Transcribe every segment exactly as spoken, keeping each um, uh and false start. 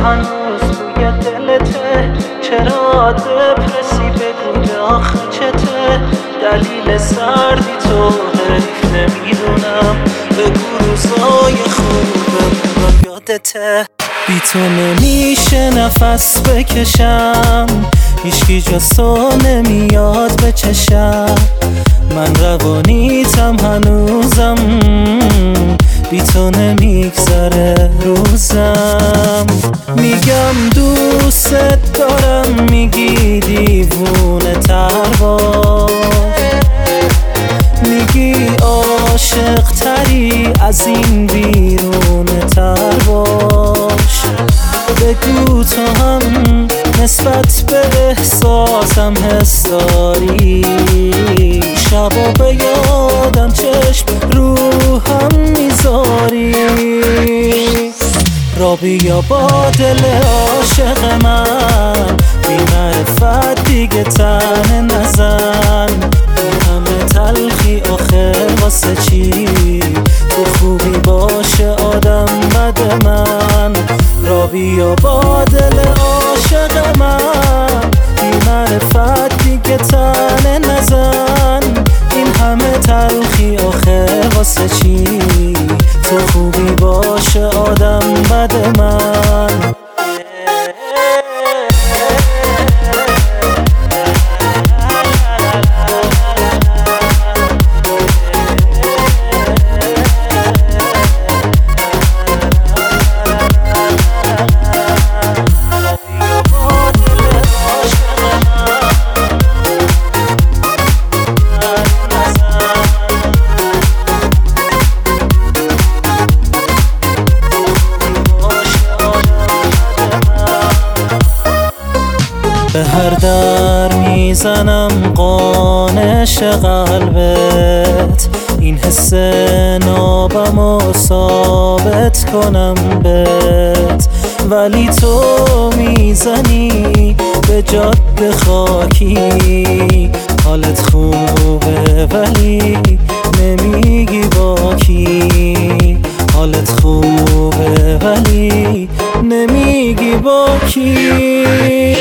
هنوز روی دلته؟ چرا دپرسی؟ بگو داخل چته؟ دلیل سردی تو حریف نمیدونم، بگو روزای خوبم را یادته. بی تو نمیشه نفس بکشم، هیچکی جز تو نمیاد به چشم. من روانیتم هنوزم، بی تو نمیگذره روزم. میگم دوست دارم، میگی دیوونه تر باش، میگی عاشق تری از این بیرونه تر باش. بگو تو هم نسبت به احساسم حس داری، شبا به یادم چشم روحم میذاری. را بیا با دل عاشق من، بی معرفت دیگه تن نزن. همه تلخی آخه واسه چی؟ تو خوبی باشه آدم بد من. را بیا با دل عاشق من، بی معرفت دیگه تن نزن. این همه تلخی آخه واسه چی؟ تو خوبی باشه آدم بد من. به هر در میزنم قانش قلبت، این حس نابمو ثابت کنم بهت. ولی تو میزنی به جاده خاکی، حالت خوبه ولی نمیگی با کی. حالت خوبه ولی نمیگی با کی.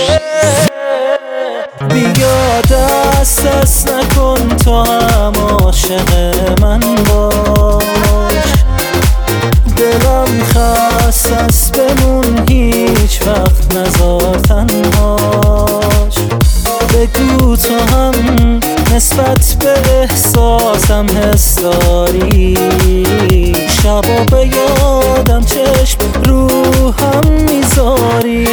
بیا دست دست نکن تو هم عاشق من باش. دلم خست است بمون هیچ وقت نزار تنهاش. بگو تو هم نسبت به احساسم حس داری، شبا به یادم چشم روحم میذاری.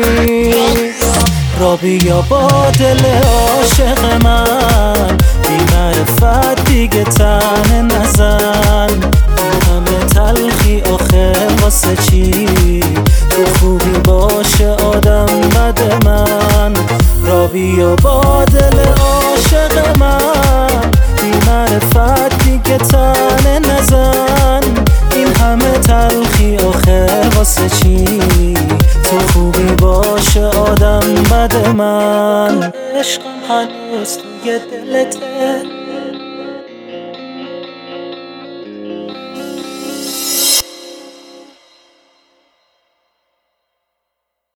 را بیا با دل عاشق من، بی معرفت دیگه تن نزن. همه تلخی آخه واسه چی؟ تو خوبی باشه آدم بد من. را بیا با دل عاشق من، بی معرفت دیگه تن نزن. این همه تلخی آخه واسه چی؟ تو خوبی باشه آدم بد من. عشقم هنوز توی دلته؟